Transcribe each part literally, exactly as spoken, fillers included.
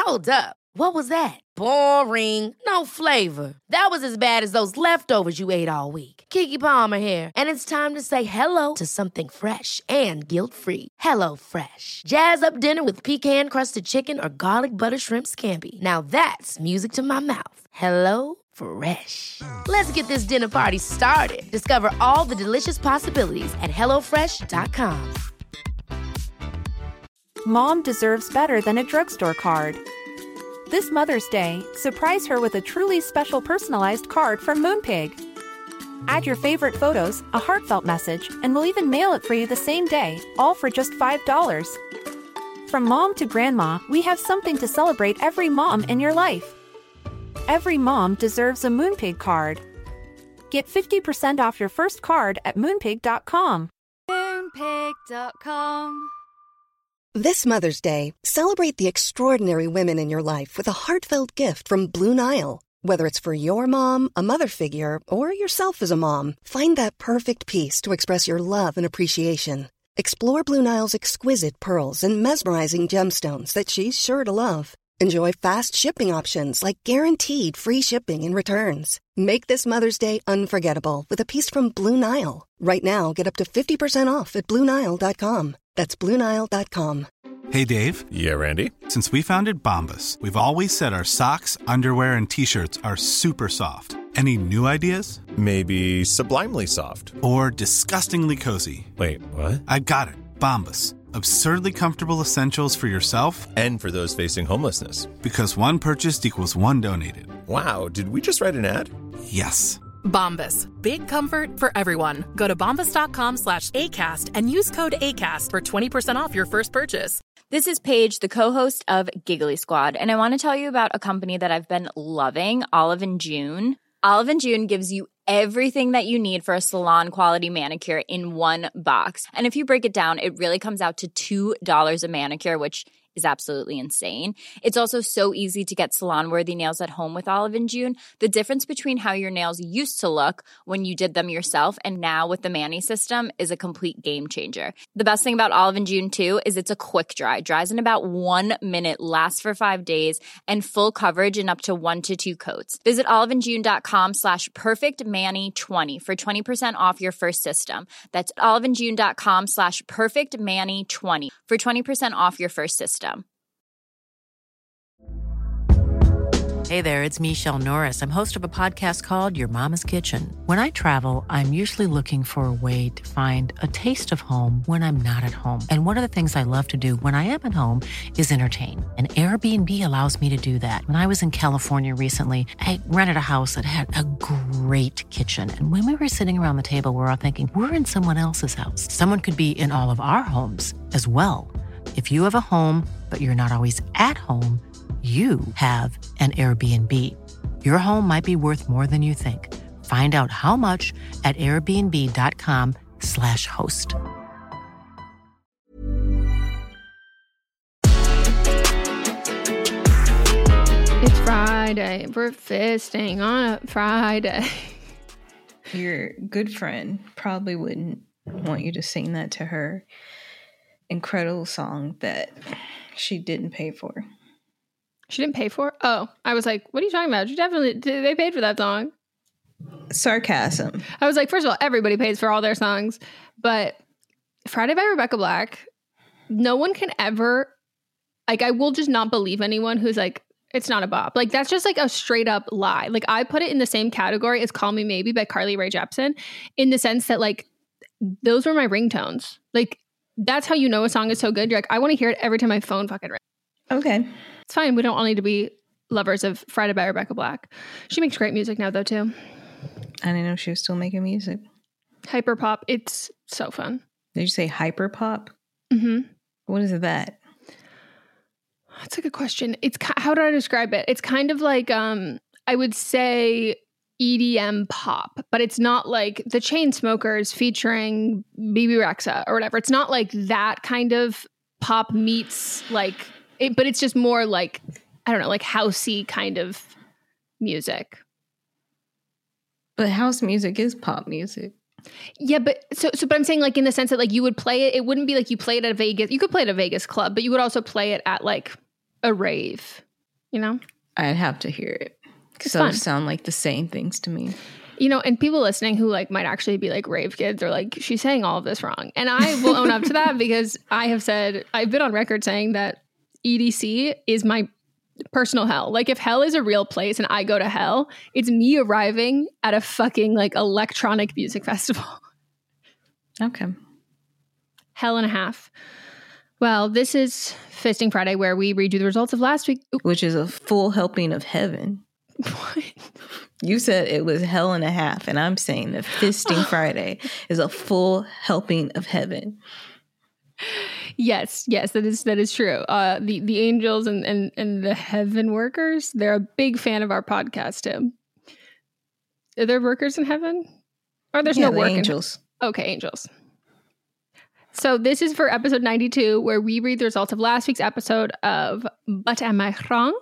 Hold up. What was that? Boring. No flavor. That was as bad as those leftovers you ate all week. Keke Palmer here, and it's time to say hello to something fresh and guilt-free. Hello Fresh. Jazz up dinner with pecan-crusted chicken or garlic butter shrimp scampi. Now that's music to my mouth. Hello Fresh. Let's get this dinner party started. Discover all the delicious possibilities at hello fresh dot com. Mom deserves better than a drugstore card. This Mother's Day, surprise her with a truly special personalized card from Moonpig. Add your favorite photos, a heartfelt message, and we'll even mail it for you the same day, all for just five dollars. From mom to grandma, we have something to celebrate every mom in your life. Every mom deserves a Moonpig card. Get fifty percent off your first card at moonpig dot com. moonpig dot com. This Mother's Day, celebrate the extraordinary women in your life with a heartfelt gift from Blue Nile. Whether it's for your mom, a mother figure, or yourself as a mom, find that perfect piece to express your love and appreciation. Explore Blue Nile's exquisite pearls and mesmerizing gemstones that she's sure to love. Enjoy fast shipping options like guaranteed free shipping and returns. Make this Mother's Day unforgettable with a piece from Blue Nile. Right now, get up to fifty percent off at blue nile dot com. That's blue nile dot com. Hey, Dave. Yeah, Randy. Since we founded Bombas, we've always said our socks, underwear, and T-shirts are super soft. Any new ideas? Maybe sublimely soft. Or disgustingly cozy. Wait, what? I got it. Bombas. Absurdly comfortable essentials for yourself and for those facing homelessness. Because one purchased equals one donated. Wow, did we just write an ad? Yes. Bombas. Big comfort for everyone. Go to bombas dot com slash ACAST and use code ACAST for twenty percent off your first purchase. This is Paige, the co-host of Giggly Squad, and I want to tell you about a company that I've been loving, Olive and June. Olive and June gives you everything that you need for a salon-quality manicure in one box. And if you break it down, it really comes out to two dollars a manicure, which is absolutely insane. It's also so easy to get salon-worthy nails at home with Olive and June. The difference between how your nails used to look when you did them yourself and now with the Mani system is a complete game changer. The best thing about Olive and June, too, is it's a quick dry. Dries in about one minute, lasts for five days, and full coverage in up to one to two coats. Visit oliveandjune.com slash perfectmani20 for twenty percent off your first system. That's oliveandjune.com slash perfectmani20 for twenty percent off your first system. Hey there, it's Michelle Norris. I'm host of a podcast called Your Mama's Kitchen. When I travel, I'm usually looking for a way to find a taste of home when I'm not at home. And one of the things I love to do when I am at home is entertain. And Airbnb allows me to do that. When I was in California recently, I rented a house that had a great kitchen. And when we were sitting around the table, we were all thinking, we're in someone else's house. Someone could be in all of our homes as well. If you have a home, but you're not always at home, you have an Airbnb. Your home might be worth more than you think. Find out how much at airbnb.com slash host. It's Friday. We're fisting on a Friday. Your good friend probably wouldn't want you to sing that to her incredible song that she didn't pay for. She didn't pay for it? Oh, I was like, what are you talking about? You definitely, they paid for that song. Sarcasm. I was like, first of all, everybody pays for all their songs. But Friday by Rebecca Black, no one can ever, like, I will just not believe anyone who's like, it's not a bop. Like, that's just like a straight up lie. Like, I put it in the same category as Call Me Maybe by Carly Rae Jepsen, in the sense that, like, those were my ringtones. Like, that's how you know a song is so good. You're like, I want to hear it every time my phone fucking rings. Okay. It's fine. We don't all need to be lovers of Friday by Rebecca Black. She makes great music now, though, too. I didn't know she was still making music. Hyper pop. It's so fun. Did you say hyper pop? Mm-hmm. What is that? That's a good question. It's how do I describe it? It's kind of like um, I would say E D M pop, but it's not like the Chainsmokers featuring B B Rexa or whatever. It's not like that kind of pop meets like, it, but it's just more like, I don't know, like housey kind of music. But house music is pop music. Yeah, but so so but I'm saying like in the sense that like you would play it, it wouldn't be like you play it at a Vegas. You could play it at a Vegas club, but you would also play it at like a rave. you know? I'd have to hear it. Because those sound like the same things to me. You know, and people listening who like might actually be like rave kids are like, she's saying all of this wrong. And I will own up to that because I have said, I've been on record saying that E D C is my personal hell. Like if hell is a real place and I go to hell, it's me arriving at a fucking like electronic music festival. Okay. Hell and a half. Well, this is Fisting Friday where we read you the results of last week. Ooh. Which is a full helping of heaven. What? You said it was hell and a half, and I'm saying that Fisting Friday is a full helping of heaven. Yes, yes, that is that is true. Uh, the the angels and, and and the heaven workers, they're a big fan of our podcast, Tim. Are there workers in heaven? Or there's yeah, no the work angels. In okay, angels. So this is for episode ninety-two, where we read the results of last week's episode of But Am I Wrong?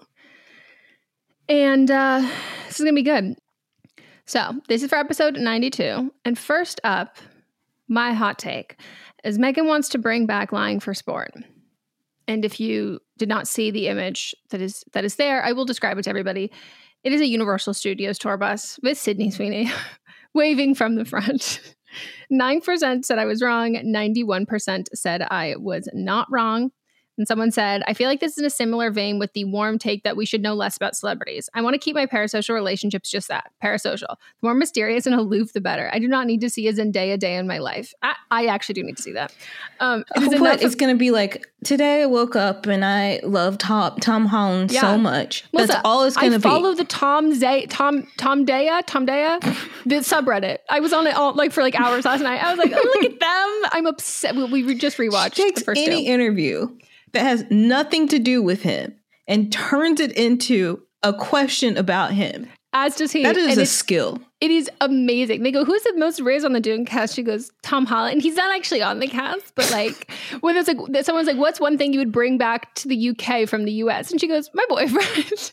And uh, this is going to be good. So this is for episode ninety-two. And first up, my hot take is Megan wants to bring back Lying for Sport. And if you did not see the image that is that is there, I will describe it to everybody. It is a Universal Studios tour bus with Sydney Sweeney waving from the front. nine percent said I was wrong. ninety-one percent said I was not wrong. And someone said, I feel like this is in a similar vein with the warm take that we should know less about celebrities. I want to keep my parasocial relationships just that, parasocial. The more mysterious and aloof, the better. I do not need to see a Zendaya day in my life. I, I actually do need to see that. Um, it what? It's going to be like, today I woke up and I love Tom, Tom Holland yeah. so much. That's Listen, all it's going to be. I follow the Tom Zay, Tom, Tom Daya, Tom Daya, the subreddit. I was on it all like for like hours last night. I was like, oh, look at them. I'm upset. We, we just rewatched she takes the first any two. interview that has nothing to do with him and turns it into a question about him. As does he. That is and a skill. It is amazing. They go, who's the most raised on the Dune cast? She goes, Tom Holland. And he's not actually on the cast, but like, when it's like, someone's like, what's one thing you would bring back to the U K from the U S? And she goes, my boyfriend.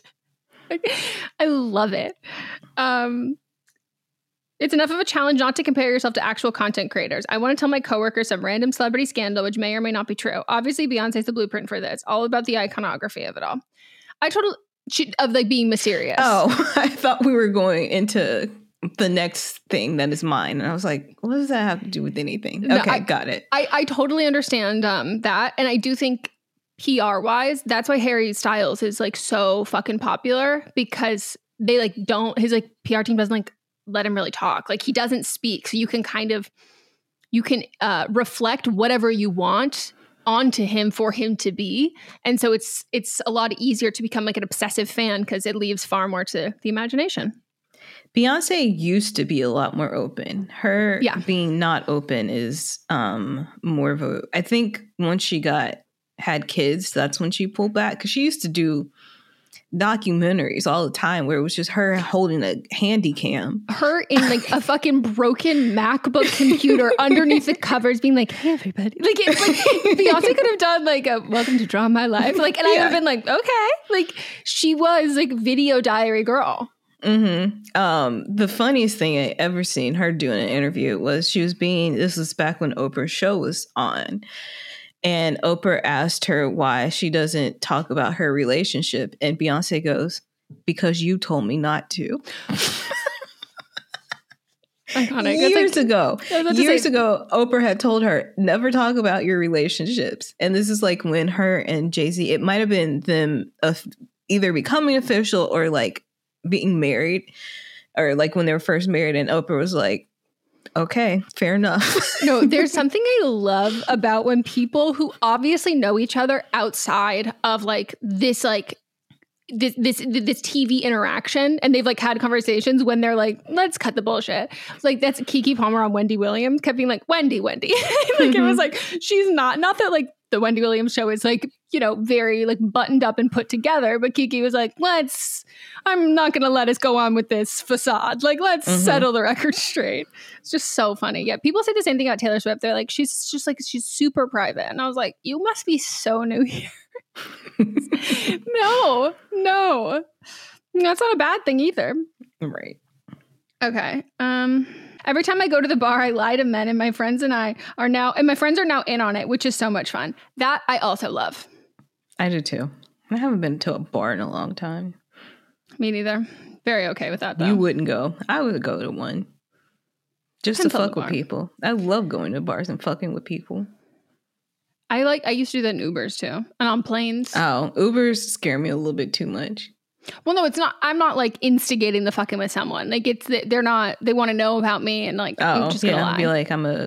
I love it. Um, It's enough of a challenge not to compare yourself to actual content creators. I want to tell my coworkers some random celebrity scandal, which may or may not be true. Obviously, Beyonce's the blueprint for this. All about the iconography of it all. I totally, she, of like being mysterious. Oh, I thought we were going into the next thing that is mine. And I was like, what does that have to do with anything? No, okay, I, got it. I, I totally understand um, that. And I do think P R wise, that's why Harry Styles is like so fucking popular, because they like don't, his like P R team doesn't like, let him really talk. Like he doesn't speak. So you can kind of, you can uh, reflect whatever you want onto him for him to be. And so it's, it's a lot easier to become like an obsessive fan because it leaves far more to the imagination. Beyonce used to be a lot more open. Her yeah. being not open is um, more of a, I think once she got, had kids, that's when she pulled back. Cause she used to do documentaries all the time where it was just her holding a handy cam, her in like a fucking broken MacBook computer underneath the covers being like, hey everybody, like it's like Beyonce could have done like a welcome to Draw My Life, like, and I would have been like, okay, like she was like video diary girl. Mm-hmm. Um, the funniest thing I ever seen her do in an interview was she was being, this was back when Oprah's show was on. And Oprah asked her why she doesn't talk about her relationship. And Beyonce goes, because you told me not to. Iconic. Years like, ago, years say- ago, Oprah had told her, never talk about your relationships. And this is like when her and Jay-Z, it might have been them uh, either becoming official or like being married, or like when they were first married. And Oprah was like, okay, fair enough. No, there's something I love about when people who obviously know each other outside of like this, like this, this, this T V interaction, and they've like had conversations when they're like, let's cut the bullshit. Like that's Keke Palmer on Wendy Williams kept being like, Wendy, Wendy. Like mm-hmm. It was like, she's not, not that like the Wendy Williams show is like, you know, very like buttoned up and put together. But Keke was like, let's, I'm not going to let us go on with this facade. Like, let's mm-hmm. settle the record straight. It's just so funny. Yeah. People say the same thing about Taylor Swift. They're like, she's just like, she's super private. And I was like, you must be so new here. no, no, that's not a bad thing either. Right. Okay. Um, Every time I go to the bar, I lie to men, and my friends and I are now, and my friends are now in on it, which is so much fun. That I also love. I do too. I haven't been to a bar in a long time. Me neither. Very okay with that, though. You wouldn't go. I would go to one. Just to fuck with people. I love going to bars and fucking with people. I like, I used to do that in Ubers, too. And on planes. Oh, Ubers scare me a little bit too much. Well, no, it's not. I'm not like instigating the fucking with someone. Like it's, they're not, they want to know about me and like, oh, I'm just yeah, gonna lie. Be like, I'm a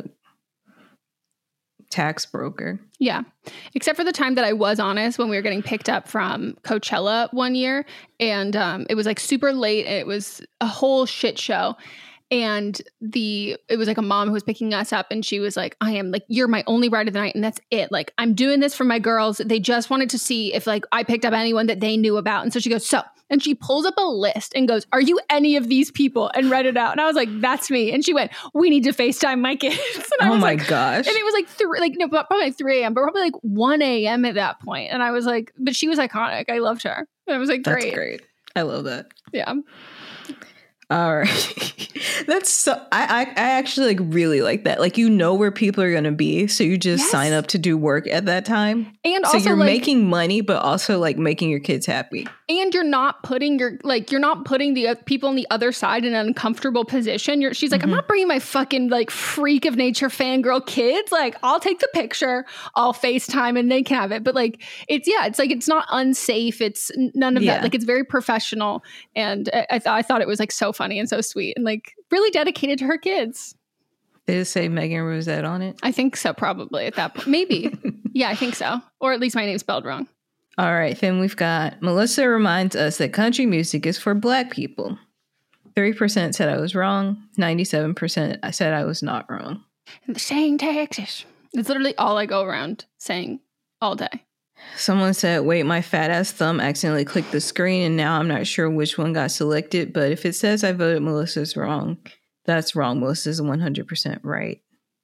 tax broker. Yeah. Except for the time that I was honest when we were getting picked up from Coachella one year. And um, it was like super late. And it was a whole shit show. And the it was like a mom who was picking us up, and she was like, I am like, you're my only ride of the night, and that's it. Like, I'm doing this for my girls. They just wanted to see if like I picked up anyone that they knew about. And so she goes, so, and she pulls up a list and goes, are you any of these people? And read it out. And I was like, that's me. And she went, we need to FaceTime my kids. And I oh was my like, gosh. And it was like three, like no, probably like three a.m., but probably like one a.m. at that point. And I was like, but she was iconic. I loved her. And I was like, great. That's great. I love that. Yeah. All right. That's so I, I I actually like really like that. Like, you know where people are gonna be, so you just yes. sign up to do work at that time. And so also you're like, making money, but also like making your kids happy. And you're not putting your like you're not putting the uh, people on the other side in an uncomfortable position. You're she's like, mm-hmm. I'm not bringing my fucking like freak of nature fangirl kids. Like, I'll take the picture, I'll FaceTime, and they can have it. But like, it's yeah, it's like it's not unsafe. It's none of yeah. that. Like, it's very professional, and I, I thought I thought it was like so funny and so sweet and like really dedicated to her kids. Did it say Megan Rosette on it? I think so, probably at that point. Maybe. Yeah, I think so. Or at least my name's spelled wrong. All right, then we've got Melissa reminds us that country music is for Black people. thirty percent said I was wrong. ninety-seven percent I said I was not wrong. Saying Texas. It's literally all I go around saying all day. Someone said, wait, my fat ass thumb accidentally clicked the screen and now I'm not sure which one got selected. But if it says I voted Melissa's wrong, that's wrong. Melissa's one hundred percent right.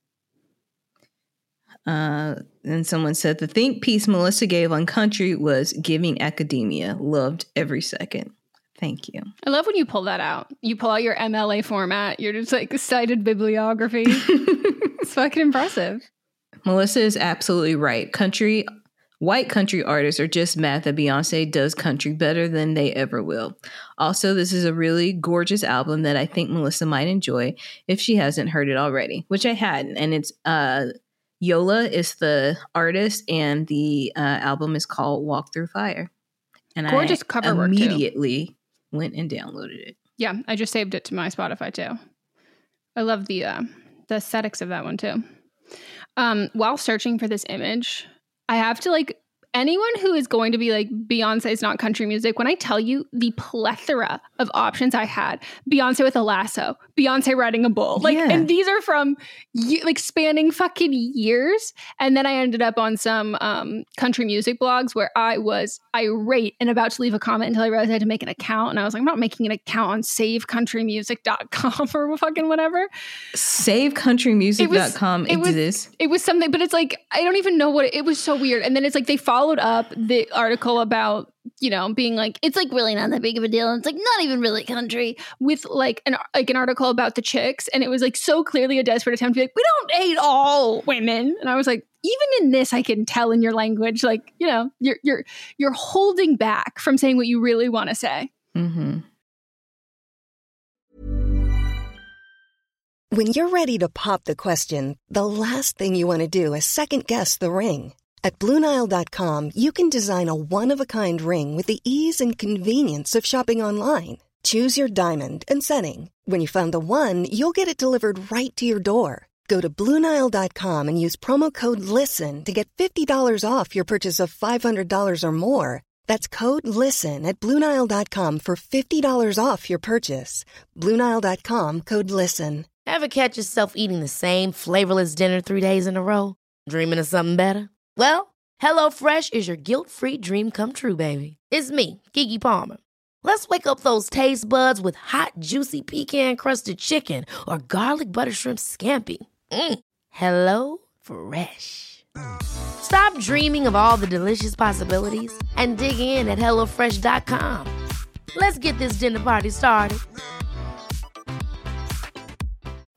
Uh, and someone said the think piece Melissa gave on country was giving academia. Loved every second. Thank you. I love when you pull that out. You pull out your M L A format. You're just like cited bibliography. It's fucking impressive. Melissa is absolutely right. Country, white country artists are just mad that Beyonce does country better than they ever will. Also, this is a really gorgeous album that I think Melissa might enjoy if she hasn't heard it already, which I hadn't. And it's uh, Yola is the artist, and the uh, album is called Walk Through Fire. And gorgeous I cover work immediately too. Went and downloaded it. Yeah, I just saved it to my Spotify too. I love the uh, the aesthetics of that one too. Um, while searching for this image, I have to like anyone who is going to be like Beyonce is not country music. When I tell you the plethora of options I had, Beyonce with a lasso, Beyonce riding a bull, like, yeah. and these are from like spanning fucking years. And then I ended up on some um, country music blogs where I was irate and about to leave a comment until I realized I had to make an account. And I was like, I'm not making an account on save country music dot com or fucking whatever. save country music dot com it exists. Was, it was something, but it's like, I don't even know what it, it was so weird. And then it's like, they followed up the article about, you know, being like, it's like really not that big of a deal. And it's like not even really country with like an like an article about the Chicks. And it was like so clearly a desperate attempt to be like, we don't hate all women. And I was like, even in this, I can tell in your language, like, you know, you're you're you're holding back from saying what you really want to say. Mm-hmm. When you're ready to pop the question, the last thing you want to do is second guess the ring. At Blue Nile dot com, you can design a one-of-a-kind ring with the ease and convenience of shopping online. Choose your diamond and setting. When you find the one, you'll get it delivered right to your door. Go to Blue Nile dot com and use promo code LISTEN to get fifty dollars off your purchase of five hundred dollars or more. That's code LISTEN at Blue Nile dot com for fifty dollars off your purchase. Blue Nile dot com, code LISTEN. Ever catch yourself eating the same flavorless dinner three days in a row? Dreaming of something better? Well, HelloFresh is your guilt-free dream come true, baby. It's me, Keke Palmer. Let's wake up those taste buds with hot, juicy pecan-crusted chicken or garlic butter shrimp scampi. Mm. Hello Fresh. Stop dreaming of all the delicious possibilities and dig in at hello fresh dot com. Let's get this dinner party started.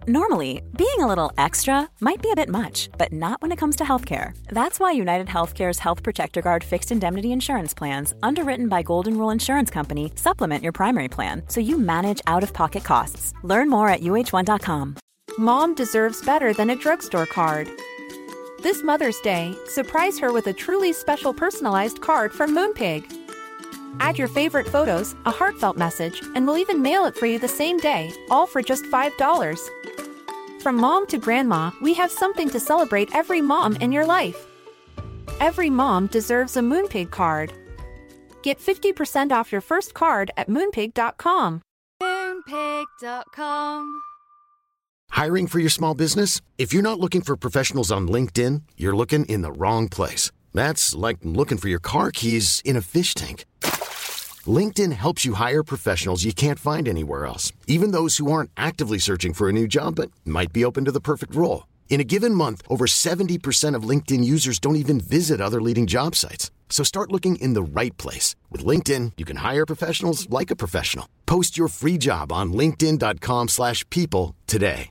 Normally, being a little extra might be a bit much, but not when it comes to healthcare. That's why United Healthcare's Health Protector Guard fixed indemnity insurance plans, underwritten by Golden Rule Insurance Company, supplement your primary plan so you manage out-of-pocket costs. Learn more at U H one dot com. Mom deserves better than a drugstore card. This Mother's Day, surprise her with a truly special personalized card from Moonpig. Add your favorite photos, a heartfelt message, and we'll even mail it for you the same day, all for just five dollars. From mom to grandma, we have something to celebrate every mom in your life. Every mom deserves a Moonpig card. Get fifty percent off your first card at moonpig dot com. moonpig dot com. Hiring for your small business? If you're not looking for professionals on LinkedIn, you're looking in the wrong place. That's like looking for your car keys in a fish tank. LinkedIn helps you hire professionals you can't find anywhere else, even those who aren't actively searching for a new job but might be open to the perfect role. In a given month, over seventy percent of LinkedIn users don't even visit other leading job sites. So start looking in the right place. With LinkedIn, you can hire professionals like a professional. Post your free job on linkedin dot com slash people today.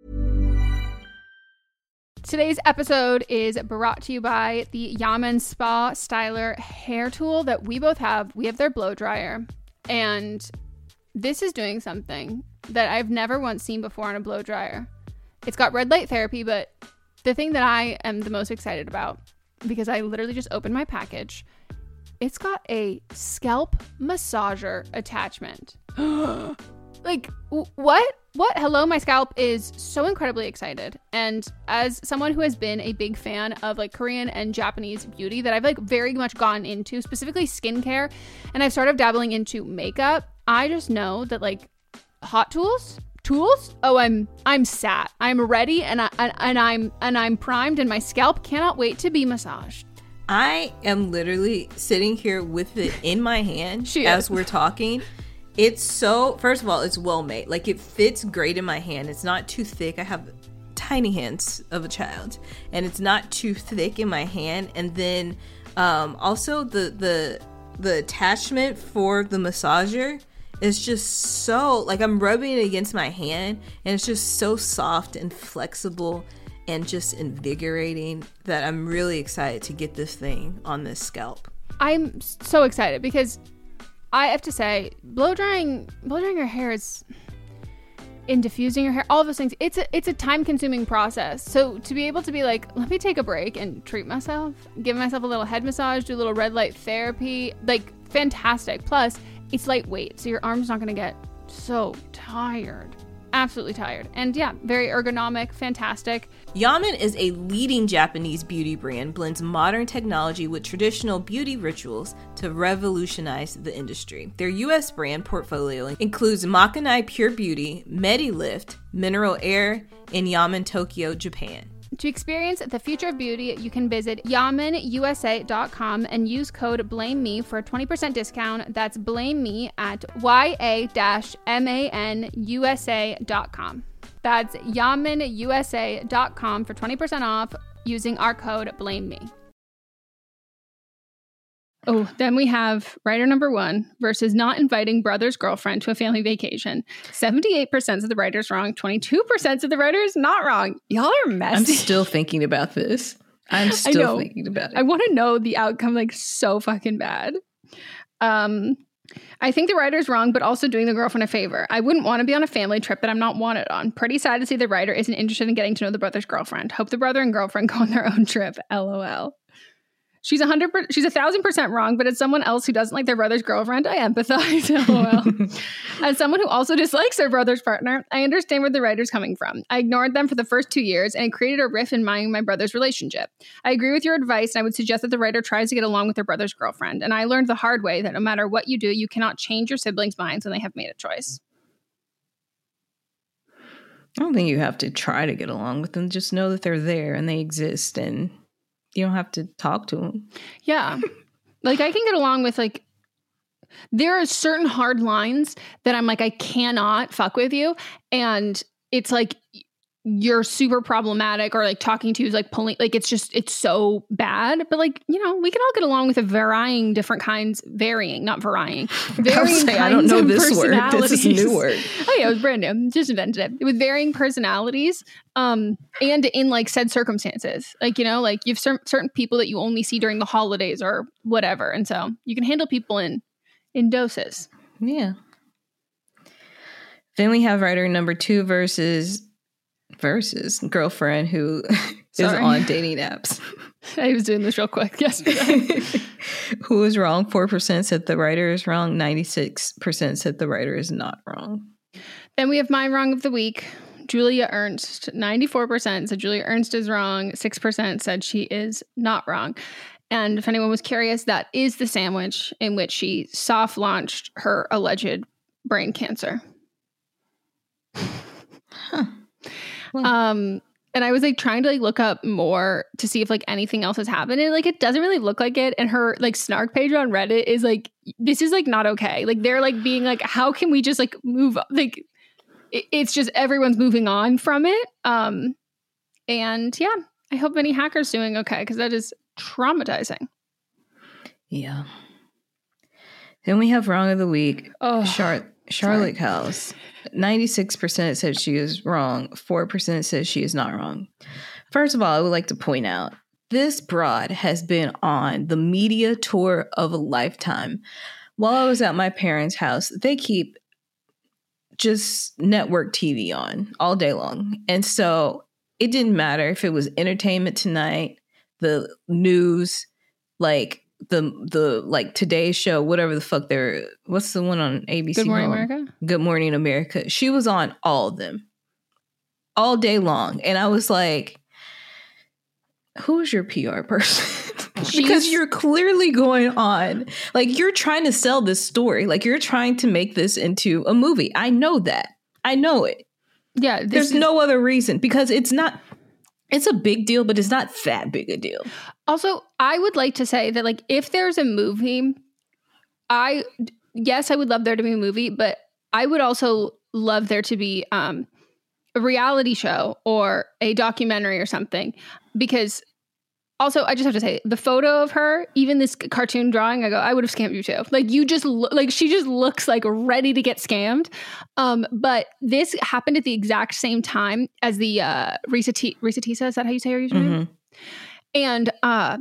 Today's episode is brought to you by the Yaman Spa Styler hair tool that we both have. We have their blow dryer, and this is doing something that I've never once seen before on a blow dryer. It's got red light therapy, but the thing that I am the most excited about, because I literally just opened my package, it's got a scalp massager attachment. Like, what? What? Hello, my scalp is so incredibly excited. And as someone who has been a big fan of like Korean and Japanese beauty that I've like very much gone into, specifically skincare, and I've started dabbling into makeup, I just know that like hot tools, tools. Oh, I'm I'm sat. I'm ready, and I and, and I'm and I'm primed, and my scalp cannot wait to be massaged. I am literally sitting here with it in my hand She as is. we're talking. It's so, first of all, it's well made. Like, it fits great in my hand. It's not too thick. I have tiny hands of a child, and it's not too thick in my hand. And then um, also the the the attachment for the massager is just so, like, I'm rubbing it against my hand, and it's just so soft and flexible and just invigorating that I'm really excited to get this thing on this scalp. I'm so excited because I have to say, blow drying, blow drying your hair is, in diffusing your hair, all of those things, it's a, it's a time consuming process. So to be able to be like, let me take a break and treat myself, give myself a little head massage, do a little red light therapy, like fantastic. Plus it's lightweight, so your arm's not going to get so tired. Absolutely tired. And yeah, very ergonomic, fantastic. Yaman is a leading Japanese beauty brand, blends modern technology with traditional beauty rituals to revolutionize the industry. Their U S brand portfolio includes Makanai Pure Beauty, MediLift, Mineral Air, and Yaman Tokyo, Japan. To experience the future of beauty, you can visit yaman u s a dot com and use code BLAMEME for a twenty percent discount. That's blame me at y a dash man u s a dot com. That's yaman u s a dot com for twenty percent off using our code BLAMEME. Oh, then we have writer number one versus not inviting brother's girlfriend to a family vacation. seventy-eight percent of the writers wrong, twenty-two percent of the writers not wrong. Y'all are messy. I'm still thinking about this. I'm still thinking about it. I want to know the outcome like so fucking bad. Um, I think the writer's wrong, but also doing the girlfriend a favor. I wouldn't want to be on a family trip that I'm not wanted on. Pretty sad to see the writer isn't interested in getting to know the brother's girlfriend. Hope the brother and girlfriend go on their own trip. LOL. She's a hundred. She's a thousand percent wrong, but as someone else who doesn't like their brother's girlfriend, I empathize. LOL. As someone who also dislikes their brother's partner, I understand where the writer's coming from. I ignored them for the first two years, and it created a rift in my and my brother's relationship. I agree with your advice, and I would suggest that the writer tries to get along with their brother's girlfriend. And I learned the hard way that no matter what you do, you cannot change your siblings' minds when they have made a choice. I don't think you have to try to get along with them. Just know that they're there and they exist, and you don't have to talk to them. Yeah. Like, I can get along with, like, there are certain hard lines that I'm like, I cannot fuck with you. And it's like, you're super problematic or like talking to you is like pulling, like it's just, it's so bad. But like, you know, we can all get along with a varying different kinds, varying, not varying. Varying say, kinds I don't know of this word. This is a new personalities. word. Oh yeah, it was brand new. Just invented it. With varying personalities um, and in like said circumstances. Like, you know, like you have cer- certain people that you only see during the holidays or whatever. And so you can handle people in, in doses. Yeah. Then we have writer number two versus versus girlfriend who is on dating apps. I was doing this real quick yesterday. Who is wrong? four percent said the writer is wrong. ninety-six percent said the writer is not wrong. Then we have my wrong of the week. Julia Ernst. ninety-four percent said Julia Ernst is wrong. six percent said she is not wrong. And if anyone was curious, that is the sandwich in which she soft launched her alleged brain cancer. Huh. Well. Um, and I was like trying to like look up more to see if like anything else has happened. And like it doesn't really look like it. And her like snark page on Reddit is like, this is like not okay. Like they're like being like, how can we just like move? Like it, it's just everyone's moving on from it. Um, and yeah, I hope any hacker's doing okay because that is traumatizing. Yeah. Then we have wrong of the week. Oh, Char- Charlotte House. ninety-six percent said she is wrong. four percent says she is not wrong. First of all, I would like to point out this broad has been on the media tour of a lifetime. While I was at my parents' house, they keep just network T V on all day long. And so it didn't matter if it was Entertainment Tonight, the news, like the the like Today's Show, whatever the fuck they're, what's the one on A B C? Good Morning Home? America? Good Good Morning America. She was on all of them all day long. And I was like, who is your P R person? Because you're clearly going on, like you're trying to sell this story. Like you're trying to make this into a movie. I know that. I know it. Yeah. There's is- no other reason because it's not, it's a big deal, but it's not that big a deal. Also, I would like to say that, like, if there's a movie, I, yes, I would love there to be a movie, but I would also love there to be um, a reality show or a documentary or something. Because also, I just have to say, the photo of her, even this cartoon drawing, I go, I would have scammed you too. Like, you just, lo- like, she just looks like ready to get scammed. Um, but this happened at the exact same time as the uh, Risa, T- Risa Tisa, is that how you say her username? Mm-hmm. And uh,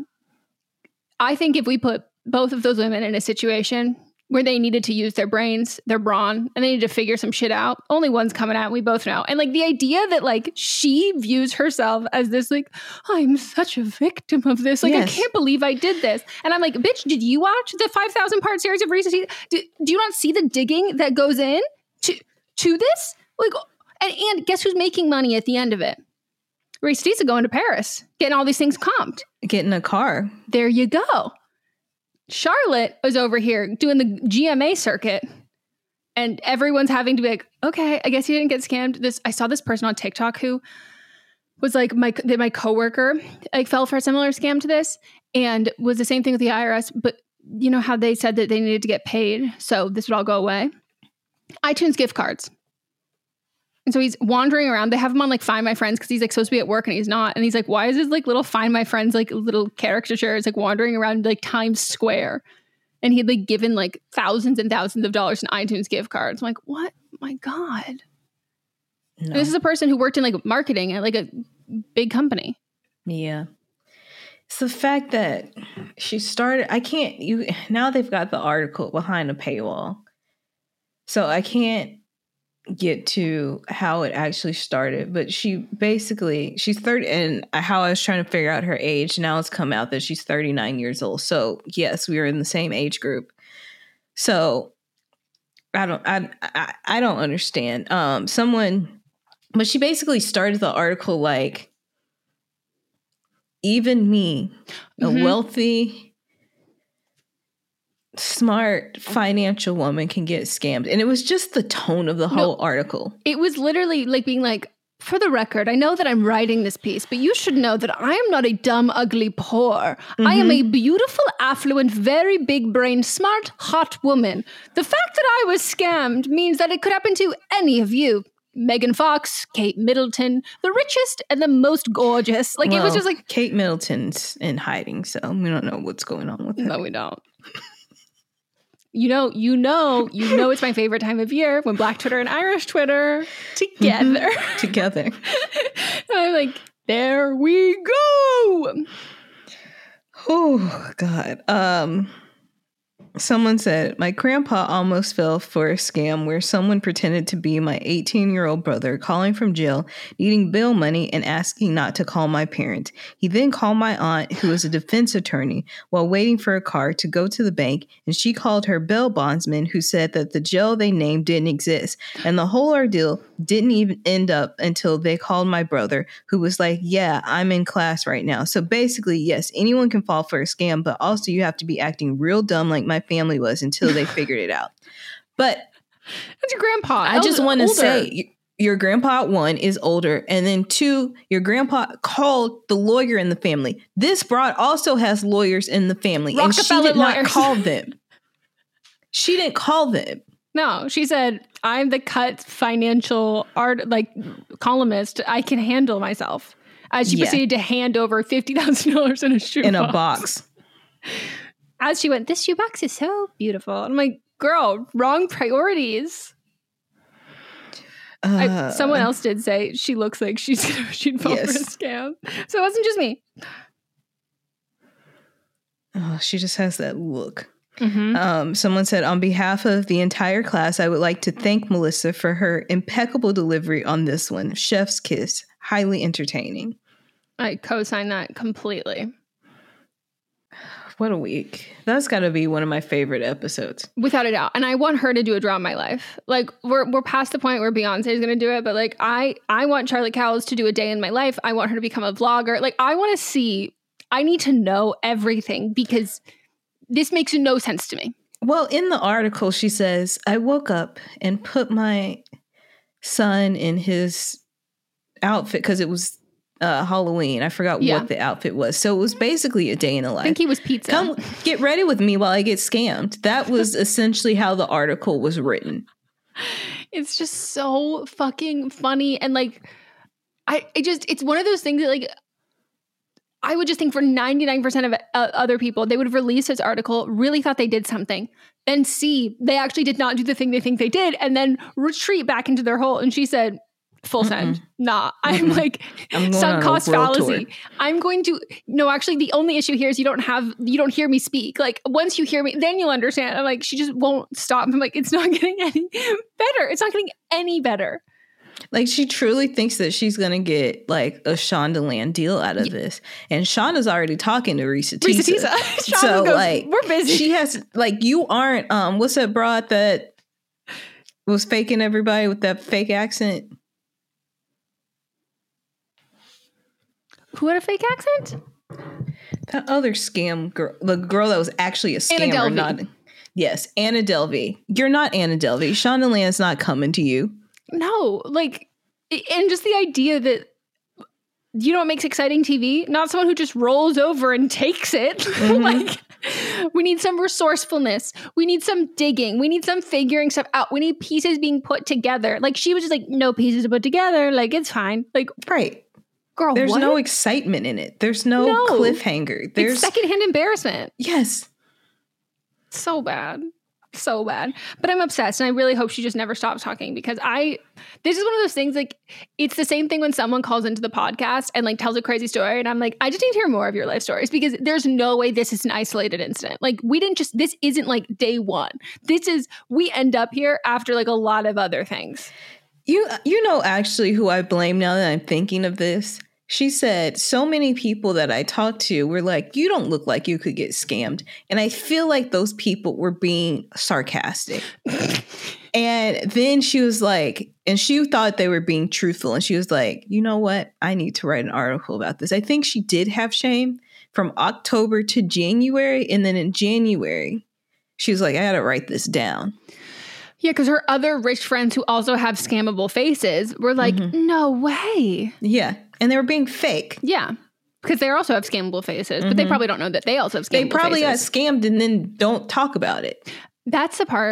I think if we put both of those women in a situation where they needed to use their brains, their brawn, and they needed to figure some shit out, only one's coming out, we both know. And like the idea that like she views herself as this like, I'm such a victim of this. Like, Yes. I can't believe I did this. And I'm like, bitch, did you watch the five thousand part series of Risa? Do, do you not see the digging that goes in to, to this? Like, and, and guess who's making money at the end of it? Risa Tisa going to Paris, getting all these things comped. Getting a car. There you go. Charlotte was over here doing the G M A circuit, and everyone's having to be like, okay, I guess you didn't get scammed. This I saw this person on TikTok who was like, my that my coworker like fell for a similar scam to this, and was the same thing with the I R S. But you know how they said that they needed to get paid, so this would all go away. iTunes gift cards. And so he's wandering around. They have him on like Find My Friends because he's like supposed to be at work and he's not. And he's like, why is this like little Find My Friends like little caricature? It's like wandering around like Times Square. And he'd like given like thousands and thousands of dollars in iTunes gift cards. I'm like, what? My God. No. This is a person who worked in like marketing at like a big company. Yeah. It's the fact that she started, I can't, you, now they've got the article behind a paywall. So I can't get to how it actually started, but she basically, she's thirty, and how I was trying to figure out her age, now it's come out that she's thirty-nine years old. So yes, we were in the same age group. So I don't, I, I, I don't understand. Um, someone, but she basically started the article like, even me, a Mhm. wealthy, smart financial woman can get scammed. And it was just the tone of the whole No. article. It was literally like being like, for the record, I know that I'm writing this piece, but you should know that I am not a dumb, ugly, poor. I am a beautiful, affluent, very big brain, smart, hot woman. The fact that I was scammed means that it could happen to any of you. Megan Fox, Kate Middleton, the richest and the most gorgeous. Like, well, it was just like... Kate Middleton's in hiding, so we don't know what's going on with her. No, we don't. You know, you know, you know it's my favorite time of year when Black Twitter and Irish Twitter together. Mm-hmm. Together. And I'm like, there we go. Oh, God. Um... Someone said, my grandpa almost fell for a scam where someone pretended to be my eighteen-year-old brother calling from jail, needing bail money, and asking not to call my parents. He then called my aunt, who is a defense attorney, while waiting for a car to go to the bank, and she called her bail bondsman, who said that the jail they named didn't exist. And the whole ordeal didn't even end up until they called my brother, who was like, yeah, I'm in class right now. So basically, yes, anyone can fall for a scam, but also you have to be acting real dumb like my family was until they figured it out. But that's your grandpa. I just want to say your grandpa, one, is older, and then two, your grandpa called the lawyer in the family. This broad also has lawyers in the family, and she did not lawyers. call them. She didn't call them. No, she said, I'm the cut financial art like columnist. I can handle myself. As she yeah. proceeded to hand over fifty thousand dollars in a shoebox. In a box. As she went, this shoebox is so beautiful. I'm like, girl, wrong priorities. Uh, I, someone else did say she looks like she's she'd fall yes. for a scam. So it wasn't just me. Oh, she just has that look. Mm-hmm. Um, someone said, on behalf of the entire class, I would like to thank Melissa for her impeccable delivery on this one. Chef's kiss. Highly entertaining. I co-sign that completely. What a week. That's got to be one of my favorite episodes. Without a doubt. And I want her to do a Draw My Life. Like, we're we're past the point where Beyonce is going to do it, but like, I, I want Charlie Cowles to do a day in my life. I want her to become a vlogger. Like, I want to see, I need to know everything because this makes no sense to me. Well, in the article, she says, I woke up and put my son in his outfit because it was Uh, Halloween. I forgot yeah. what the outfit was. So it was basically a day in the life. I think he was pizza. Come get ready with me while I get scammed. That was essentially how the article was written. It's just so fucking funny. And like, I it just, it's one of those things that like, I would just think for ninety-nine percent of uh, other people, they would have released this article, really thought they did something, and see, they actually did not do the thing they think they did, and then retreat back into their hole. And she said, full send. Mm-mm. Nah, I'm Mm-mm. like sunk cost fallacy. Tour. I'm going to, no, actually the only issue here is you don't have, you don't hear me speak. Like once you hear me, then you'll understand. I'm like, she just won't stop. I'm like, it's not getting any better. It's not getting any better. Like she truly thinks that she's going to get like a Shondaland deal out of yeah. this. And Shonda's already talking to Risa Tisa. Risa Tisa. So goes, like, we're busy. She has like, you aren't, um, what's that broad that was faking everybody with that fake accent? Who had a fake accent? That other scam girl, the girl that was actually a scammer. Anna Delvey. Not, yes, Anna Delvey. You're not Anna Delvey. Shondaland's not coming to you. No, like, and just the idea that, you know what makes exciting T V? Not someone who just rolls over and takes it. Mm-hmm. Like, we need some resourcefulness. We need some digging. We need some figuring stuff out. We need pieces being put together. Like, she was just like, no pieces to put together. Like, it's fine. Like, right. Girl, there's what? no excitement in it. There's no, no. cliffhanger. There's it's secondhand embarrassment. Yes. So bad. So bad. But I'm obsessed and I really hope she just never stops talking because I, this is one of those things like, it's the same thing when someone calls into the podcast and like tells a crazy story and I'm like, I just need to hear more of your life stories because there's no way this is an isolated incident. Like we didn't just, this isn't like day one. This is, we end up here after like a lot of other things. You you know actually who I blame now that I'm thinking of this? She said so many people that I talked to were like, you don't look like you could get scammed. And I feel like those people were being sarcastic. And then she was like, and she thought they were being truthful. And she was like, you know what? I need to write an article about this. I think she did have shame from October to January. And then in January, she was like, I got to write this down. Yeah, because her other rich friends who also have scammable faces were like, mm-hmm. no way. Yeah, and they were being fake. Yeah, because they also have scammable faces, mm-hmm. but they probably don't know that they also have scammable faces. They probably faces. got scammed and then don't talk about it. That's the part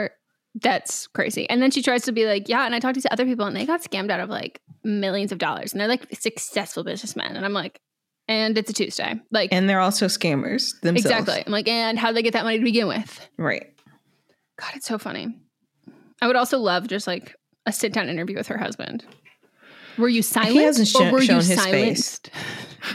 That's crazy. And then she tries to be like, yeah, and I talked to these other people and they got scammed out of like millions of dollars. And they're like successful businessmen. And I'm like, and it's a Tuesday. Like, and they're also scammers themselves. Exactly. I'm like, and how did they get that money to begin with? Right. God, it's so funny. I would also love just like a sit down interview with her husband. Were you silent? He hasn't sh- or were shown you his silenced? face.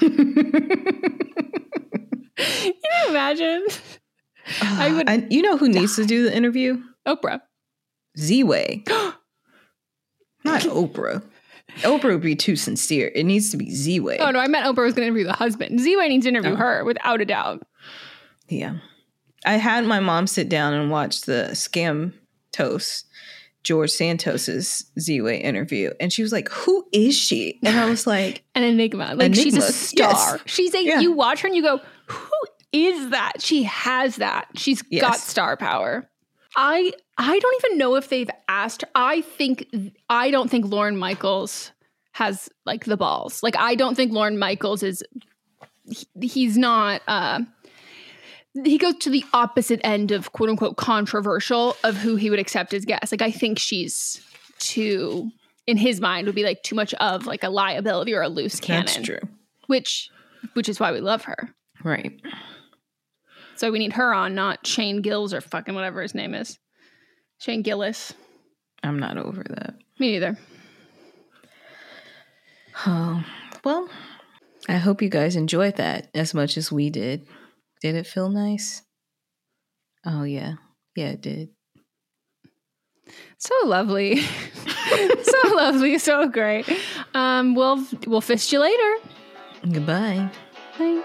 Can you imagine? Uh, I would. I, you know who die. needs to do the interview? Oprah. Z-Way. Not Oprah. Oprah would be too sincere. It needs to be Z-Way. Oh, no, I meant Oprah was going to interview the husband. Z-Way needs to interview oh. her, without a doubt. Yeah. I had my mom sit down and watch the Scam Toast, George Santos's Z-Way interview. And she was like, who is she? And I was like... An enigma. Like, enigma. She's a star. Yes. She's a... Yeah. You watch her and you go, who is that? She has that. She's yes. got star power. I I don't even know if they've asked her. I think I don't think Lorne Michaels has like the balls. Like I don't think Lorne Michaels is he, he's not uh he goes to the opposite end of quote unquote controversial of who he would accept as guest. Like I think she's too in his mind would be like too much of like a liability or a loose cannon. That's true. Which which is why we love her. Right. So we need her on, not Shane Gillis or fucking whatever his name is. Shane Gillis. I'm not over that. Me neither. Oh, well, I hope you guys enjoyed that as much as we did. Did it feel nice? Oh, yeah. Yeah, it did. So lovely. So lovely. So great. Um, we'll, we'll fist you later. Goodbye. Bye.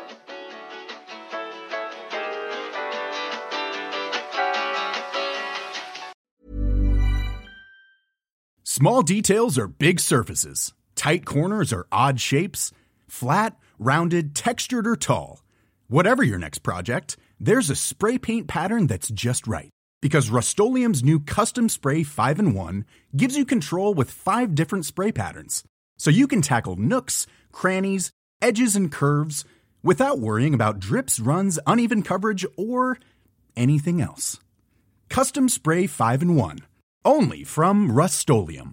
Small details are big surfaces. Tight corners are odd shapes. Flat, rounded, textured, or tall. Whatever your next project, there's a spray paint pattern that's just right. Because Rust-Oleum's new Custom Spray five in one gives you control with five different spray patterns. So you can tackle nooks, crannies, edges, and curves without worrying about drips, runs, uneven coverage, or anything else. Custom Spray five in one. Only from Rust-Oleum.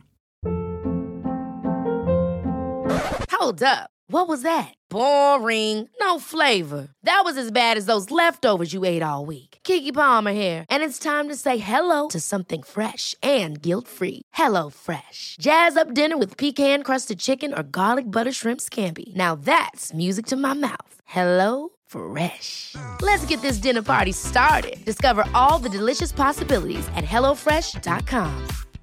Hold up. What was that? Boring. No flavor. That was as bad as those leftovers you ate all week. Keke Palmer here, and it's time to say hello to something fresh and guilt-free. Hello Fresh. Jazz up dinner with pecan-crusted chicken or garlic butter shrimp scampi. Now that's music to my mouth. Hello Fresh. Let's get this dinner party started. Discover all the delicious possibilities at hello fresh dot com.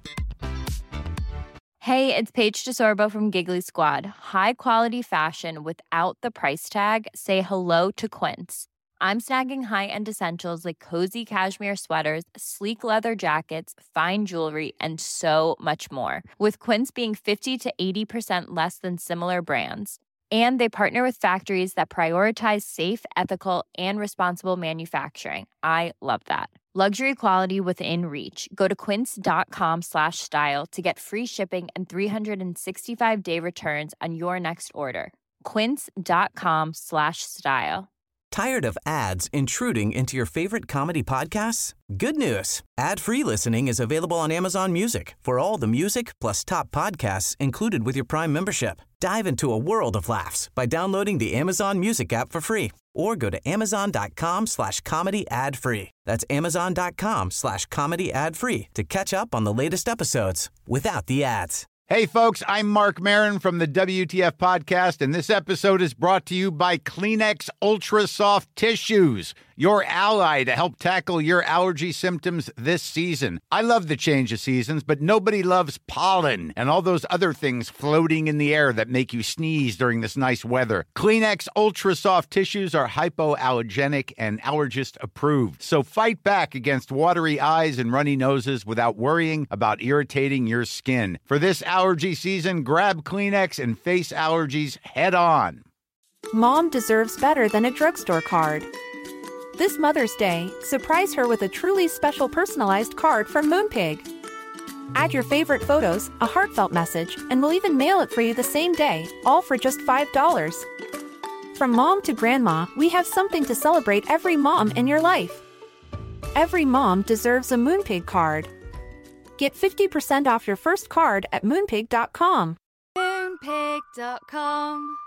Hey, it's Paige DeSorbo from Giggly Squad. High quality fashion without the price tag. Say hello to Quince. I'm snagging high-end essentials like cozy cashmere sweaters, sleek leather jackets, fine jewelry, and so much more. With Quince being fifty to eighty percent less than similar brands. And they partner with factories that prioritize safe, ethical, and responsible manufacturing. I love that. Luxury quality within reach. Go to quince.com slash style to get free shipping and three sixty-five day returns on your next order. Quince.com slash style. Tired of ads intruding into your favorite comedy podcasts? Good news. Ad-free listening is available on Amazon Music for all the music plus top podcasts included with your Prime membership. Dive into a world of laughs by downloading the Amazon Music app for free or go to amazon.com slash comedy ad free. That's amazon.com slash comedy ad free to catch up on the latest episodes without the ads. Hey, folks, I'm Mark Maron from the W T F Podcast, and this episode is brought to you by Kleenex Ultra Soft Tissues, your ally to help tackle your allergy symptoms this season. I love the change of seasons, but nobody loves pollen and all those other things floating in the air that make you sneeze during this nice weather. Kleenex Ultra Soft Tissues are hypoallergenic and allergist approved, so fight back against watery eyes and runny noses without worrying about irritating your skin. For this allergy season, grab Kleenex and face allergies head on. Mom deserves better than a drugstore card. This Mother's Day, surprise her with a truly special personalized card from Moonpig. Add your favorite photos, a heartfelt message, and we'll even mail it for you the same day, all for just five dollars. From mom to grandma, we have something to celebrate every mom in your life. Every mom deserves a Moonpig card. Get fifty percent off your first card at moonpig dot com. Moonpig dot com.